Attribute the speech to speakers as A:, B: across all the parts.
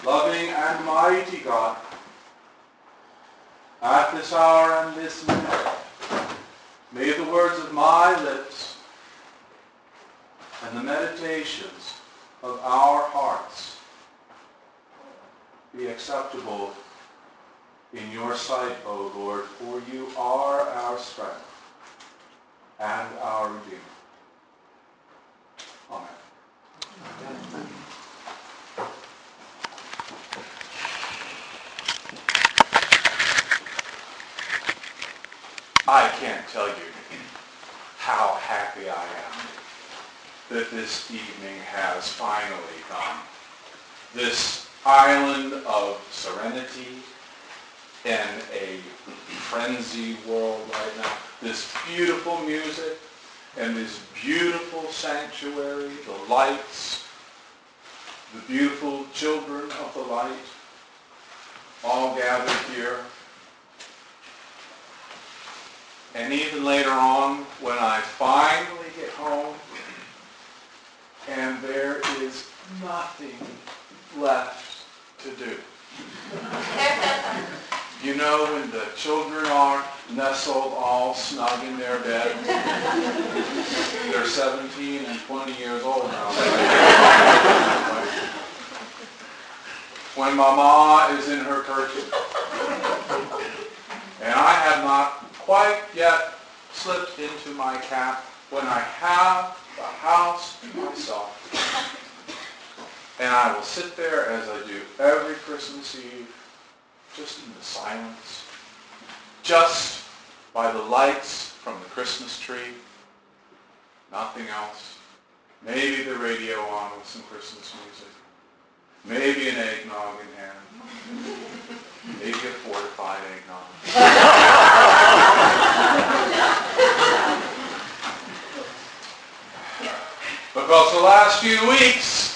A: Loving and mighty God, at this hour and this minute, may the words of my lips and the meditations of our hearts be acceptable in your sight, O Lord, for you are our strength and our Redeemer. Amen. Amen. I can't tell you how happy I am that this evening has finally come. This island of serenity in a frenzy world right now. This beautiful music and this beautiful sanctuary, the lights, the beautiful children of the light, all gathered here. And even later on, when I finally get home, and there is nothing left to do. You know, when the children are nestled all snug in their beds. They're 17 and 20 years old now. When Mama is in her kerchief. And I have not quite yet slipped into my cap when I have the house to myself. And I will sit there as I do every Christmas Eve, just in the silence, just by the lights from the Christmas tree, nothing else. Maybe the radio on with some Christmas music. Maybe an eggnog in hand. Maybe a fortified eggnog. Because the last few weeks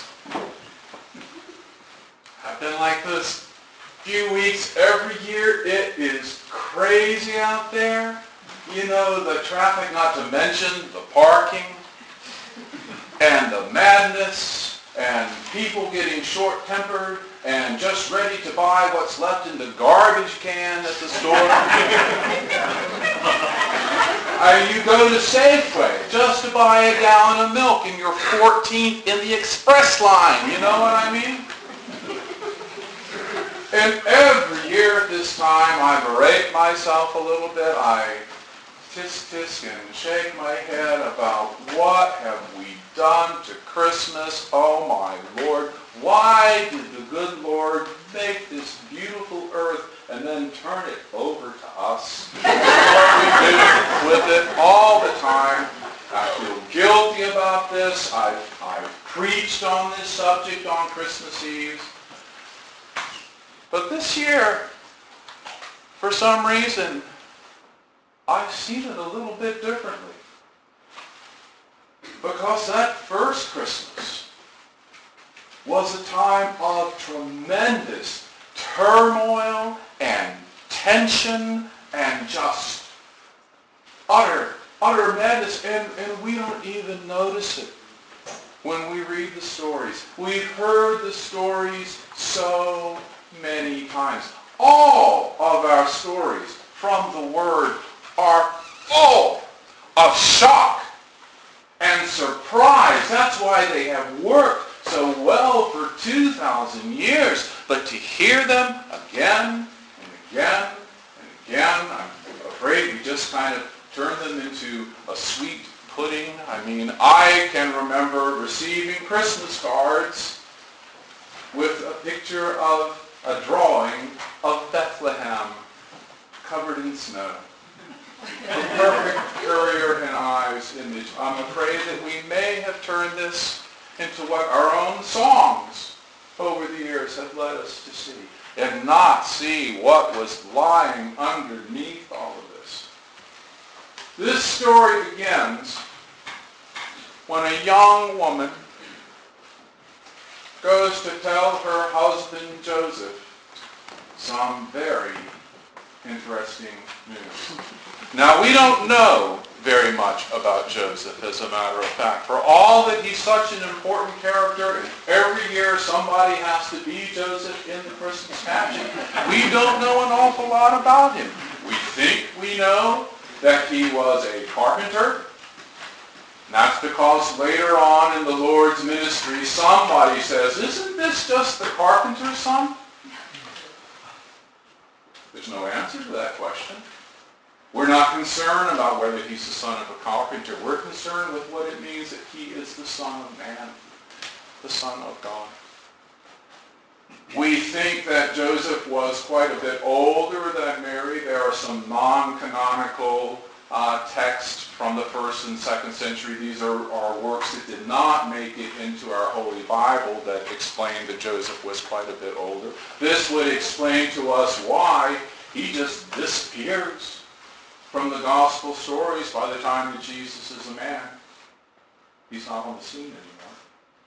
A: have been like this. Few weeks every year, it is crazy out there. You know, the traffic, not to mention the parking and the madness and people getting short-tempered and just ready to buy what's left in the garbage can at the store. You go to Safeway just to buy a gallon of milk and you're 14th in the express line. You know what I mean? And every year at this time, I berate myself a little bit. I tisk and shake my head about what have we done to Christmas? Oh my Lord, why did the good Lord make this beautiful earth and then turn it over to us? What we do with it all the time. I feel guilty about this. I've preached on this subject on Christmas Eve. But this year, for some reason, I've seen it a little bit differently. Because that first Christmas was a time of tremendous turmoil and tension and just utter madness. And we don't even notice it when we read the stories. We've heard the stories so many times. All of our stories from the Word are full of shock and surprise. That's why they have worked so well for 2,000 years. But to hear them again and again and again, I'm afraid we just kind of turn them into a sweet pudding. I mean, I can remember receiving Christmas cards with a picture of a drawing of Bethlehem covered in snow. The perfect Currier and Ives image. I'm afraid that we may have turned this into what our own songs over the years have led us to see, and not see what was lying underneath all of this. This story begins when a young woman goes to tell her husband Joseph some very interesting news. Now, we don't know very much about Joseph, as a matter of fact. For all that he's such an important character, and every year somebody has to be Joseph in the Christmas pageant, we don't know an awful lot about him. We think we know that he was a carpenter. And that's because later on in the Lord's ministry, somebody says, "Isn't this just the carpenter's son?" There's no answer to that question. We're not concerned about whether he's the son of a carpenter. We're concerned with what it means that he is the Son of Man, the Son of God. We think that Joseph was quite a bit older than Mary. There are some non-canonical texts from the 1st and 2nd century. These are works that did not make it into our Holy Bible that explain that Joseph was quite a bit older. This would explain to us why he just disappears from the gospel stories by the time that Jesus is a man. He's not on the scene anymore.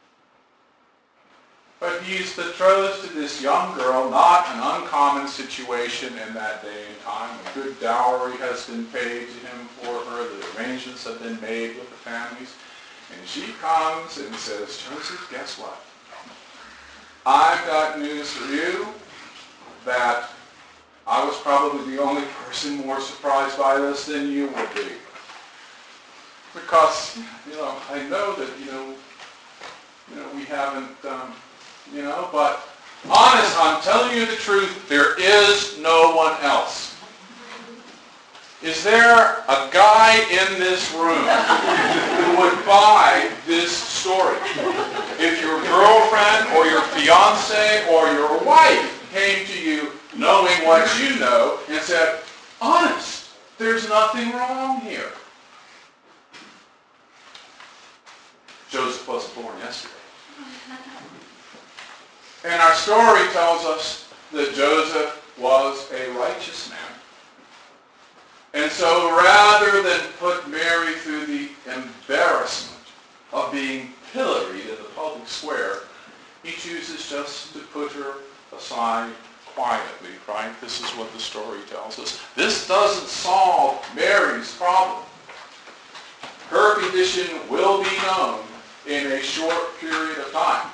A: But he's betrothed to this young girl, not an uncommon situation in that day and time. A good dowry has been paid to him for her. The arrangements have been made with the families. And she comes and says, "Joseph, guess what? I've got news for you that I was probably the only person more surprised by this than you would be. Because, I know that, we haven't, but honest, I'm telling you the truth, there is no one else. Is there a guy in this room who would buy this story? If your girlfriend or your fiance or your wife came to you knowing what you know and said, "Honest, there's nothing wrong here." Joseph wasn't born yesterday. And our story tells us that Joseph was a righteous man. And so rather than put Mary through the embarrassment of being pilloried in the public square, he chooses just to put her aside quietly, right? This is what the story tells us. This doesn't solve Mary's problem. Her condition will be known in a short period of time.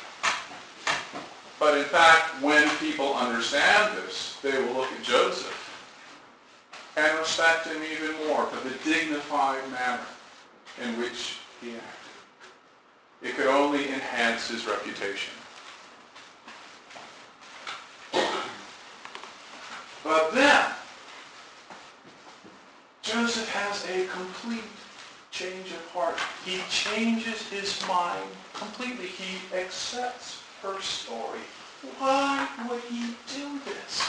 A: But in fact, when people understand this, they will look at Joseph and respect him even more for the dignified manner in which he acted. It could only enhance his reputation. But then, Joseph has a complete change of heart. He changes his mind completely. He accepts her story. Why would he do this?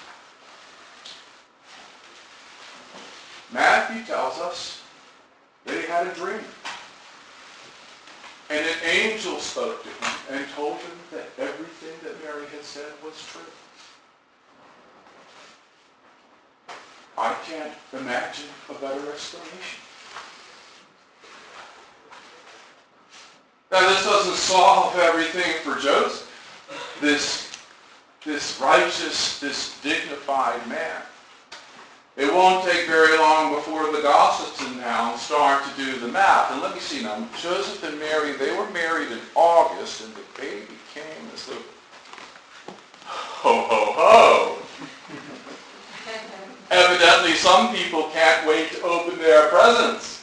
A: Matthew tells us that he had a dream. And an angel spoke to him and told him that everything that Mary had said was true. I can't imagine a better explanation. Now, this doesn't solve everything for Joseph, this righteous, this dignified man. It won't take very long before the gossips in town start to do the math. And let me see now, Joseph and Mary, they were married in August, and the baby came as the ho, ho, ho. Evidently, some people can't wait to open their presents.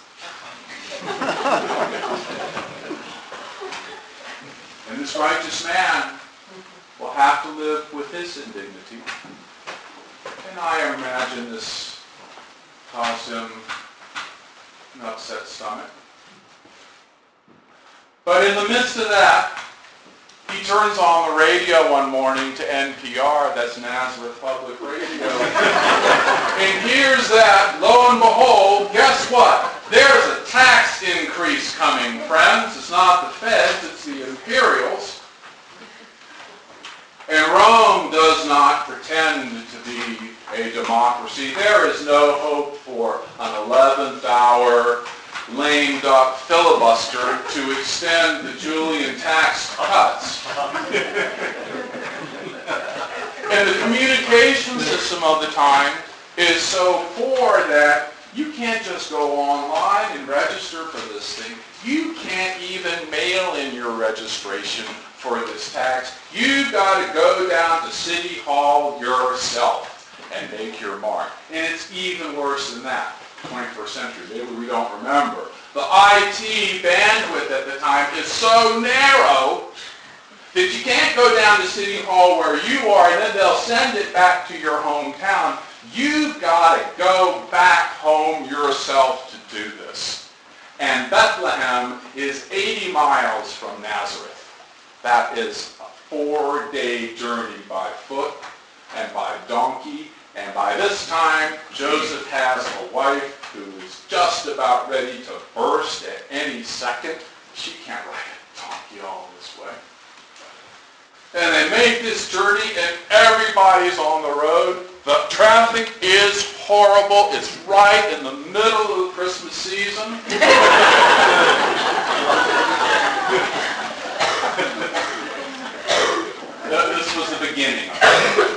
A: And this righteous man will have to live with his indignity. And I imagine this caused him an upset stomach. But in the midst of that, he turns on the radio one morning to NPR, that's Nazareth Public Radio, and hears that, lo and behold, guess what? There's a tax increase coming, friends. It's not the Feds, it's the Imperials. And Rome does not pretend to be a democracy. There is no hope for an 11th hour lamed up filibuster to extend the Julian tax cuts. And the communication system of the time is so poor that You can't just go online and register for this thing. You can't even mail in your registration for this tax. You've got to go down to City Hall yourself and make your mark. And it's even worse than that. 21st century, maybe we don't remember. The IT bandwidth at the time is so narrow that you can't go down to City Hall where you are and then they'll send it back to your hometown. You've got to go back home yourself to do this. And Bethlehem is 80 miles from Nazareth. That is a 4-day journey by foot and by donkey. And by this time, Joseph has a wife who is just about ready to burst at any second. She can't ride a donkey all this way. And they make this journey, and everybody's on the road. The traffic is horrible. It's right in the middle of the Christmas season. This was the beginning of it.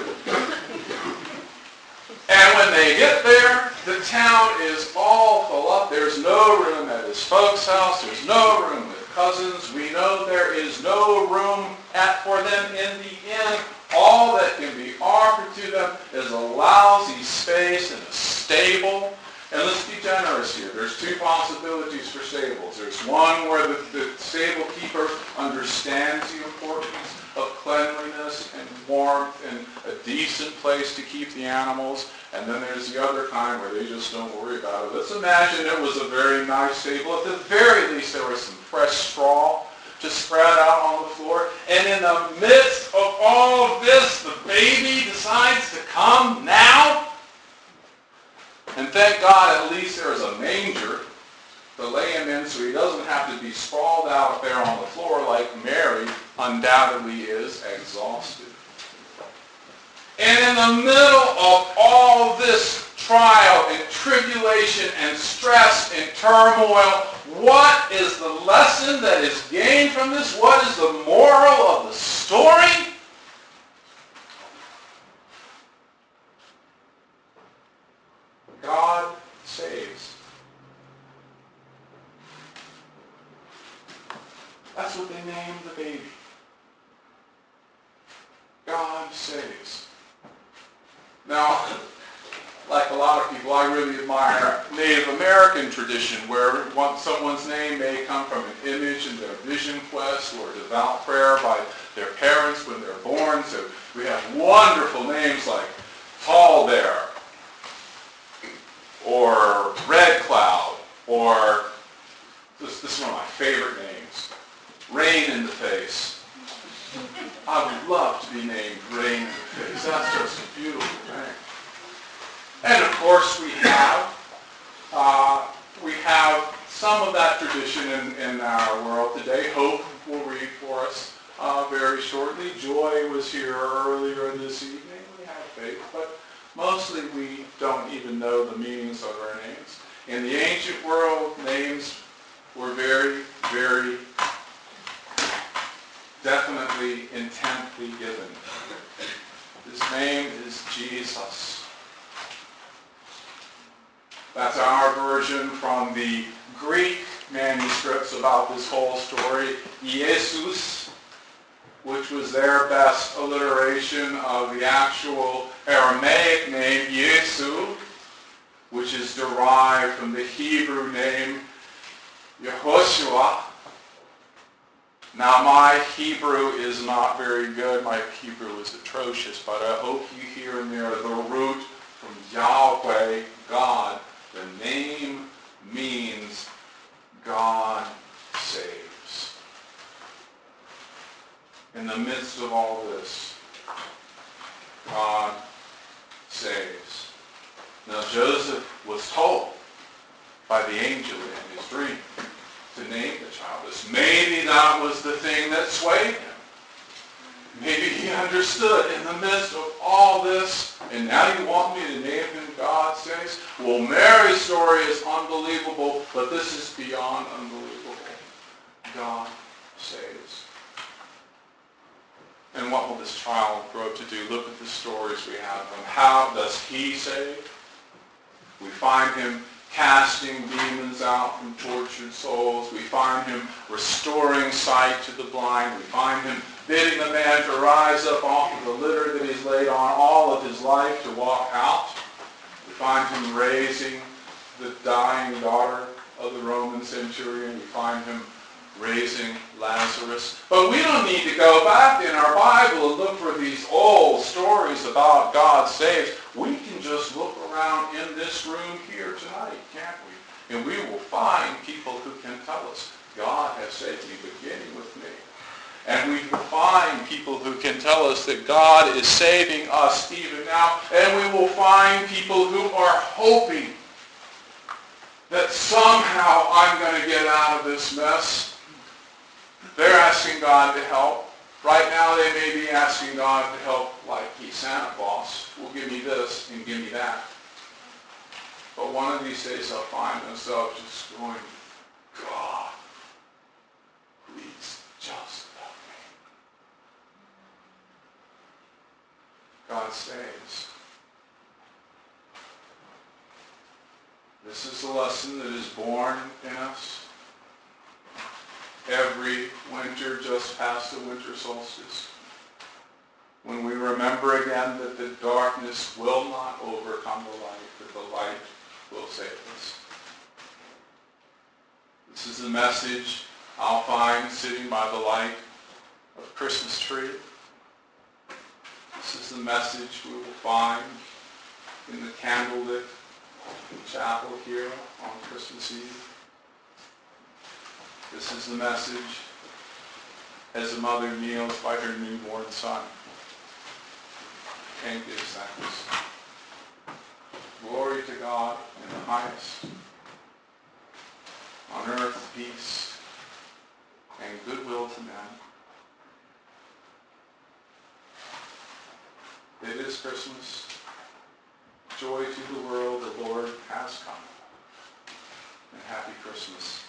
A: And when they get there, the town is all full up. There's no room at his folks' house. There's no room with cousins. We know there is no room for them in the inn. All that can be offered to them is a lousy space in a stable. And let's be generous here. There's two possibilities for stables. There's one where the stable keeper understands the importance of cleanliness and warmth and a decent place to keep the animals. And then there's the other kind where they just don't worry about it. Let's imagine it was a very nice stable. At the very least, there was some fresh straw to spread out on the floor. And in the midst of all of this, the baby decides to come now. And thank God at least there is a manger to lay him in so he doesn't have to be sprawled out there on the floor like Mary undoubtedly is, exhausted. And in the middle of all this trial and tribulation and stress and turmoil, what is the lesson that is gained from this? What is the moral of the story? God saves. That's what they named the baby. God saves. Now, like a lot of people, I really admire Native American tradition where someone's name may come from an image in their vision quest or a devout prayer by their parents when they're born. So we have wonderful names like Tall Bear or Red Cloud, or this is one of my favorite names, Rain in the Face. I would love to be named Rain in the Face. That's just a beautiful name. And of course we have some of that tradition in our world today. Hope will read for us very shortly. Joy was here earlier this evening. We have faith, but mostly we don't even know the meanings of our names. In the ancient world, names were very, very definitely intently given. His name is Jesus. That's our version from the Greek manuscripts about this whole story. Jesus, which was their best alliteration of the actual Aramaic name Yesu, which is derived from the Hebrew name Yehoshua. Now my Hebrew is not very good. My Hebrew is atrocious, but I hope you hear in there the root from Yahweh, God. The name means God saves. In the midst of all this, God saves. Now Joseph was told by the angel in his dream to name the child this. Maybe that was the thing that swayed him. Maybe he understood in the midst of all this, and now you want me to name him God saves? Well, Mary's story is unbelievable, but this is beyond unbelievable. God saves. And what will this child grow to do? Look at the stories we have of him. How does he save? We find him casting demons out from tortured souls. We find him restoring sight to the blind. We find him bidding the man to rise up off of the litter that he's laid on all of his life to walk out. We find him raising the dying daughter of the Roman centurion. We find him raising Lazarus. But we don't need to go back in our Bible and look for these old stories about God saves. We can just look around in this room here tonight, can't we? And we will find people who can tell us, God has saved me, beginning with me. And we will find people who can tell us that God is saving us even now. And we will find people who are hoping that somehow I'm going to get out of this mess. They're asking God to help. Right now they may be asking God to help like he's Santa Claus. Well, give me this and give me that. But one of these days I'll find myself just going, God, please just help me. God saves. This is a lesson that is born in us. Every winter just past the winter solstice, when we remember again that the darkness will not overcome the light, that the light will save us. This is the message I'll find sitting by the light of the Christmas tree. This is the message we will find in the candlelit chapel here on Christmas Eve. This is the message as a mother kneels by her newborn son and gives thanks. Glory to God in the highest. On earth peace and goodwill to men. It is Christmas. Joy to the world, the Lord has come. And happy Christmas.